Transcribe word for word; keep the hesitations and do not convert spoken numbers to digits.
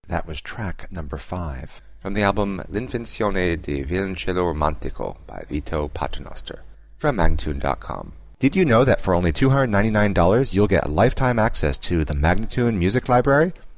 That was track number five. From the album L'Invenzione di Violoncello Romantico by Vito Paternoster from Magnatune dot com. Did you know that for only two hundred ninety-nine dollars you'll get lifetime access to the Magnatune Music Library?